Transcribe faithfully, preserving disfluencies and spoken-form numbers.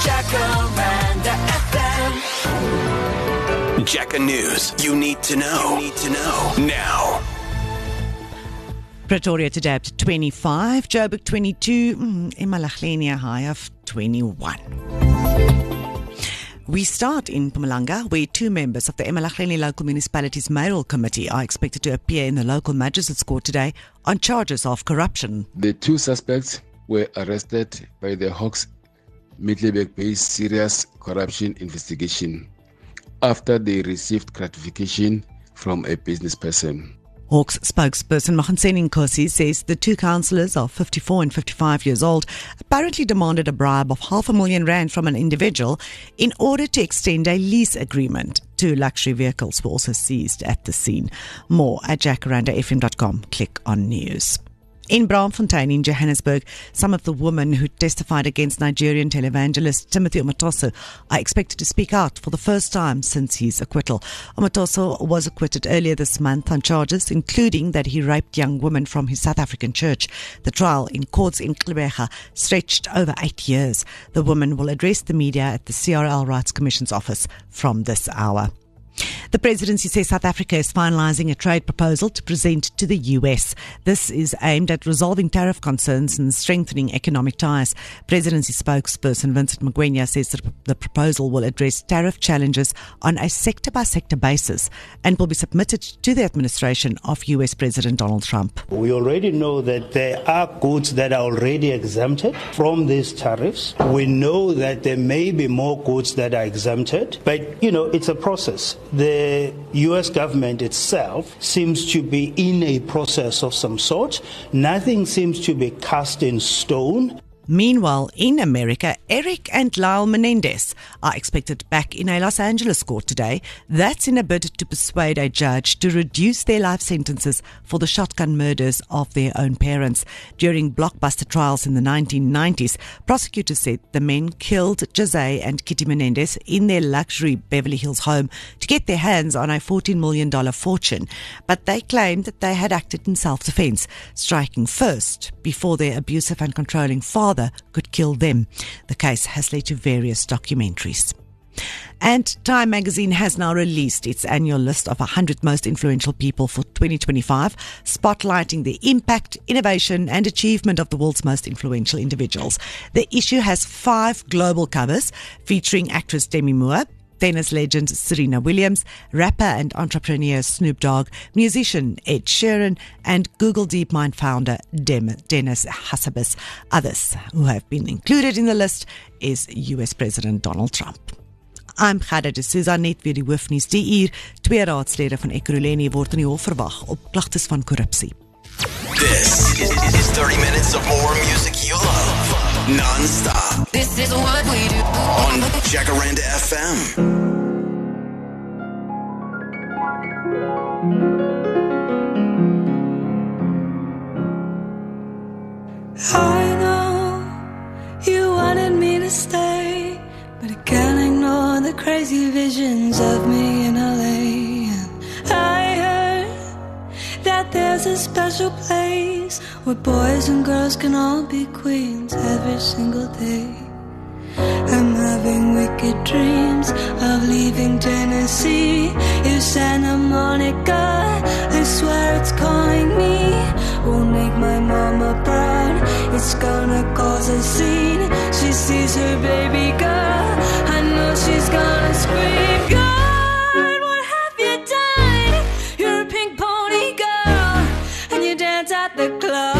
Jacaranda F M. Jacka News. You need to know. You need to know now. Pretoria today up to twenty-five, Joburg twenty-two, mm, eMalahleni a high of twenty-one. We start in Mpumalanga, where two members of the eMalahleni Local Municipality's Mayoral Committee are expected to appear in the local magistrates court today on charges of corruption. The two suspects were arrested by the Hawks Middelburg-based Serious Corruption Investigation after they received gratification from a business person. Hawks spokesperson Mahanseni Nkosi says the two councillors of fifty-four and fifty-five years old apparently demanded a bribe of half a million rand from an individual in order to extend a lease agreement. Two luxury vehicles were also seized at the scene. More at jacaranda f m dot com. Click on news. In Braamfontein in Johannesburg, some of the women who testified against Nigerian televangelist Timothy Omatoso are expected to speak out for the first time since his acquittal. Omatoso was acquitted earlier this month on charges including that he raped young women from his South African church. The trial in courts in Gqeberha stretched over eight years. The woman will address the media at the C R L Rights Commission's office from this hour. The presidency says South Africa is finalising a trade proposal to present to the U S. This is aimed at resolving tariff concerns and strengthening economic ties. Presidency spokesperson Vincent Magwenya says that the proposal will address tariff challenges on a sector-by-sector basis and will be submitted to the administration of U S President Donald Trump. We already know that there are goods that are already exempted from these tariffs. We know that there may be more goods that are exempted, but, you know, it's a process. The U S government itself seems to be in a process of some sort. Nothing seems to be cast in stone. Meanwhile, in America, Eric and Lyle Menendez are expected back in a Los Angeles court today. That's in a bid to persuade a judge to reduce their life sentences for the shotgun murders of their own parents. During blockbuster trials in the nineteen nineties, prosecutors said the men killed Jose and Kitty Menendez in their luxury Beverly Hills home to get their hands on a fourteen million dollars fortune. But they claimed that they had acted in self-defense, striking first before their abusive and controlling father could kill them. The case has led to various documentaries. And Time magazine has now released its annual list of one hundred most influential people for twenty twenty-five, spotlighting the impact, innovation and achievement of the world's most influential individuals. The issue has five global covers featuring actress Demi Moore, tennis legend Serena Williams, rapper and entrepreneur Snoop Dogg, musician Ed Sheeran, and Google DeepMind founder Dem- Dennis Hassabis. Others who have been included in the list is U S President Donald Trump. I'm Khada de Souza, net weer die hoofnuus die uur. Twee raadslede van Ekurhuleni word in die hof verwag op klagtes van korrupsie. This is, is thirty minutes of more music you love, non-stop. This is what we do on Jacaranda F M. I know you wanted me to stay, but I can't ignore the crazy visions of me in L A. And I heard that there's a special place where boys and girls can all be queens every single day. I'm having wicked dreams of leaving Tennessee. If Santa Monica, I swear it's calling me. Won't make my mama proud, it's gonna cause a scene. She sees her baby girl, I know she's gonna scream. God, what have you done? You're a pink pony girl, and you dance at the club.